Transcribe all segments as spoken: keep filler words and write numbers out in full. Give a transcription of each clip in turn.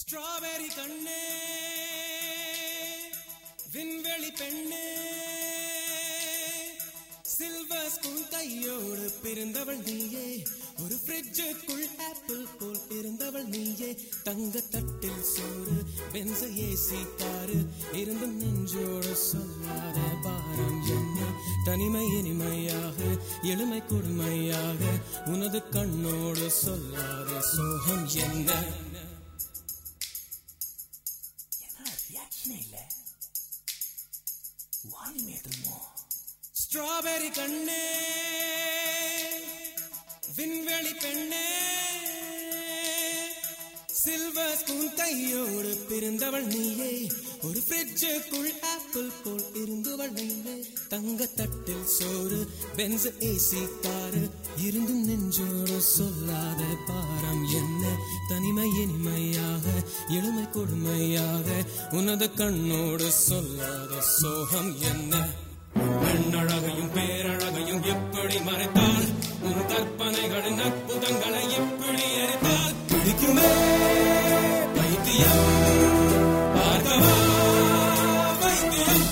Strawberry கண்ணே விண்வெளி பெண்ணே சில்வர் ஸ்பூன் கையோடு பிறந்தவள் நீயே, ஒரு ஃப்ரிட்ஜுக்குள் ஆப்பிள் போல் இருந்தவள் நீயே. தங்க தட்டில் சோறு பென்ச ஏசி காரு இருந்து நெஞ்சோடு சொல்லாத பாரம் என்ன, தனிமை இனிமையாக எளிமை கொடுமையாக உனது கண்ணோடு சொல்லாத சோகம் என்ன. ஸ்ட்ராபெரி கண்ணே விண்வெளி பெண்ணே சில்வர் ஸ்பூன் கையோடு பிறந்தவள் நீயே, ஒரு ஃப்ரிட்ஜுக்குள் ஆப்பிள் போல் இருந்தவள் நீயே. தங்க தட்டில் சோறு பென்ஸ் ஏசி காரு இருந்து நெஞ்சோடு சொல்லாத பாரம் என்ன, தனிமை இனிமையாக எளிமை கொடுமையாக உனது கண்ணோடு சொல்லாத சோகம் என்ன. பெண்ணழகையும் பேரழகையும் எப்படி மறைத்தால், உன் கற்பனைகளின் அற்புதங்களை எப்படி எரித்தால், பிடிக்குமே பைத்தியம் பார்க்கவா பைத்தியம்.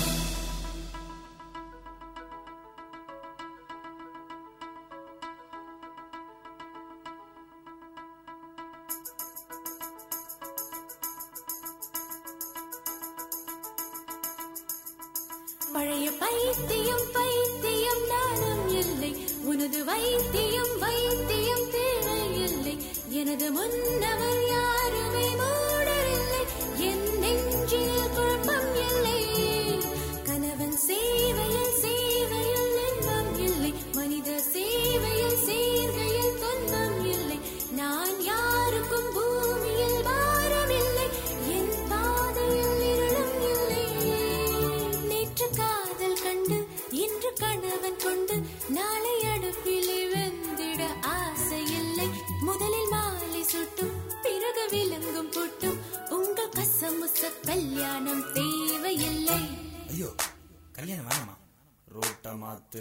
பழைய பைத்தியம் பைத்தியம் நானும் இல்லை, உனது வைத்தியம் வைத்தியம் தேவையில்லை. எனது முன்னவர் யாருமே மூடரில்லை, என் நெஞ்சில் குழப்பம் இல்லை. கணவன் சேவையில் சேவையில் இன்பம் இல்லை, மனித சேவையில் சேர்கையில் துன்பம் இல்லை. நான் யாருக்கும் பூமியில் வாரமில்லை, என் பாதையில் இருளும் இல்லை. நேற்று காதல் கண்டு இன்று கணவன் கொண்டு நாளை அடுப்பிலே வெந்திட ஆசை இல்லை. முதலில் மாலை சுட்டும் பிறகு விலங்கும் போட்டும் உங்கள் கசமுச கல்யாணம் தேவையில்லை. ஐயோ கல்யாணம் வேணாமா, ரோட்ட மாத்து.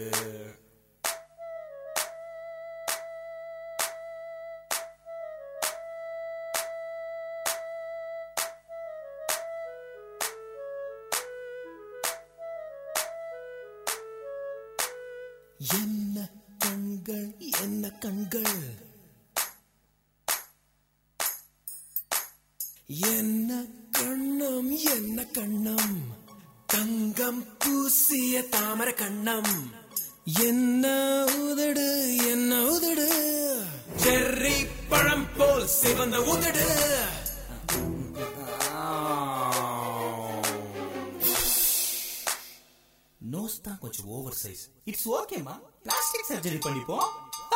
என்ன கண்கள் என்ன கண்கள், என்ன கண்ணம் என்ன கண்ணம், தங்கம் பூசிய தாமர கண்ணம். என்ன உதடு என்ன உதடு, செர்ரி பழம் போல் சிவந்த உதடு. நோஸ் தான் கொஞ்சம் ஓவர் சைஸ். இட்ஸ் ஓகேமா, பிளாஸ்டிக் சர்ஜரி பண்ணிப்போம்.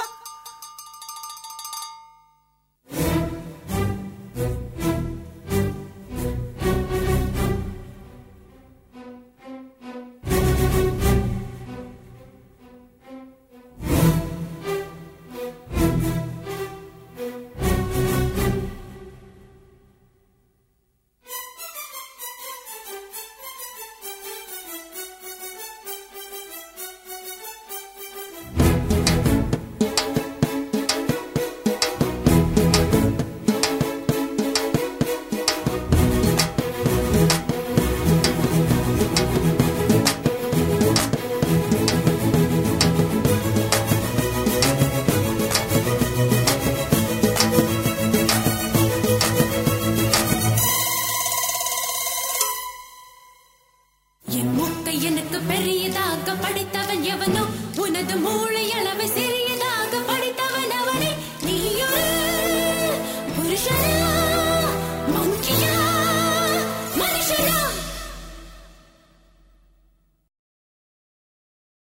எனக்கு பெரியதாக படித்தவன் எவனோ, உனது மூளை அளவை சிறியதாக படித்தவன் அவனே. நீயொரு புருஷனா மங்கி